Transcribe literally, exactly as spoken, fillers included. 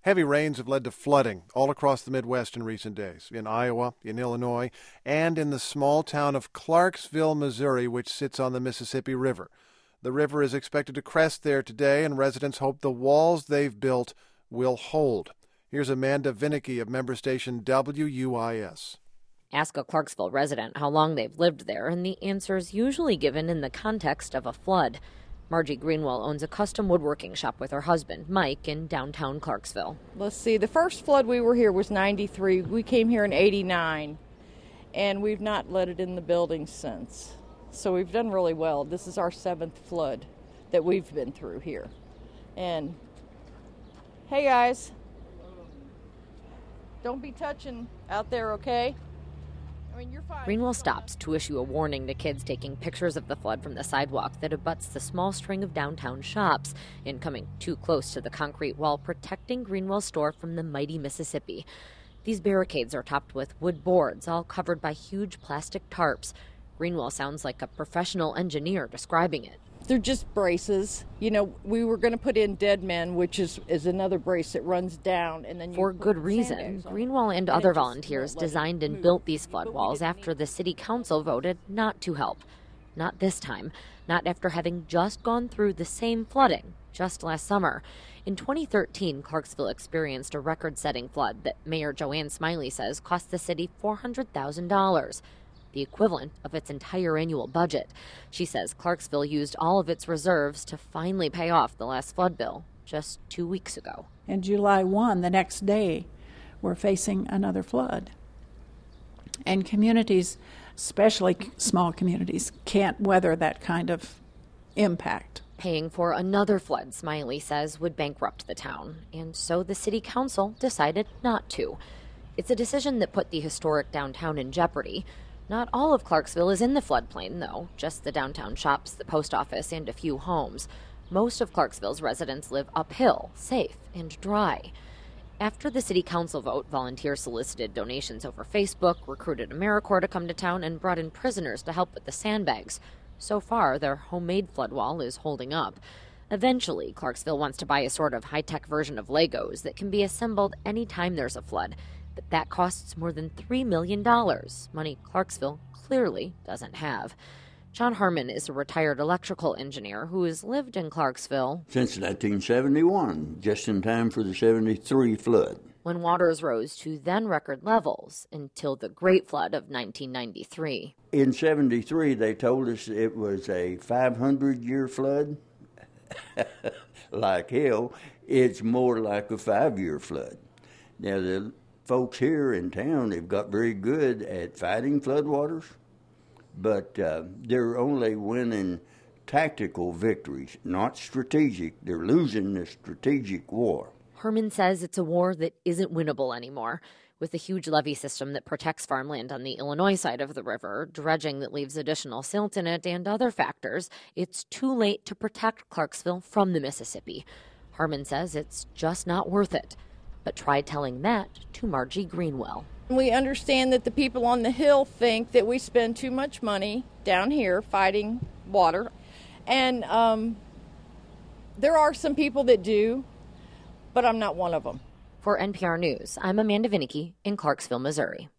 Heavy rains have led to flooding all across the Midwest in recent days, in Iowa, in Illinois, and in the small town of Clarksville, Missouri, which sits on the Mississippi River. The river is expected to crest there today, and residents hope the walls they've built will hold. Here's Amanda Vinicky of member station W U I S. Ask a Clarksville resident how long they've lived there, and the answer is usually given in the context of a flood. Margie Greenwell owns a custom woodworking shop with her husband, Mike, in downtown Clarksville. Let's see, the first flood we were here was ninety-three. We came here in eighty-nine, and we've not let it in the building since. So we've done really well. This is our seventh flood that we've been through here. And, hey guys, don't be touching out there, okay? I mean, you're fine. Greenwell stops to issue a warning to kids taking pictures of the flood from the sidewalk that abuts the small string of downtown shops and coming too close to the concrete wall protecting Greenwell's store from the mighty Mississippi. These barricades are topped with wood boards, all covered by huge plastic tarps. Greenwell sounds like a professional engineer describing it. They're just braces. You know, we were going to put in Dead Men, which is, is another brace that runs down. and then you For good reason. Greenwell and other volunteers designed and built these flood walls after the city council voted not to help. Not this time. Not after having just gone through the same flooding just last summer. In twenty thirteen, Clarksville experienced a record-setting flood that Mayor Joanne Smiley says cost the city four hundred thousand dollars. The equivalent of its entire annual budget. She says Clarksville used all of its reserves to finally pay off the last flood bill just two weeks ago. And July first, the next day, we're facing another flood. And communities, especially small communities, can't weather that kind of impact. Paying for another flood, Smiley says, would bankrupt the town. And so the city council decided not to. It's a decision that put the historic downtown in jeopardy. Not all of Clarksville is in the floodplain, though, just the downtown shops, the post office, and a few homes. Most of Clarksville's residents live uphill, safe and dry. After the city council vote, volunteers solicited donations over Facebook, recruited AmeriCorps to come to town, and brought in prisoners to help with the sandbags. So far, their homemade flood wall is holding up. Eventually, Clarksville wants to buy a sort of high-tech version of Legos that can be assembled anytime there's a flood. But that costs more than three million dollars, money Clarksville clearly doesn't have. John Harmon is a retired electrical engineer who has lived in Clarksville since nineteen seventy-one, just in time for the seventy-three flood. When waters rose to then record levels until the Great Flood of nineteen ninety-three. In seventy-three, they told us it was a five hundred year flood. Like hell, it's more like a five-year flood. Now, the folks here in town have got very good at fighting floodwaters, but uh, they're only winning tactical victories, not strategic. They're losing the strategic war. Herman says it's a war that isn't winnable anymore. With a huge levee system that protects farmland on the Illinois side of the river, dredging that leaves additional silt in it, and other factors, it's too late to protect Clarksville from the Mississippi. Harmon says it's just not worth it. But try telling that to Margie Greenwell. We understand that the people on the Hill think that we spend too much money down here fighting water. And um, there are some people that do, but I'm not one of them. For N P R News, I'm Amanda Vinicky in Clarksville, Missouri.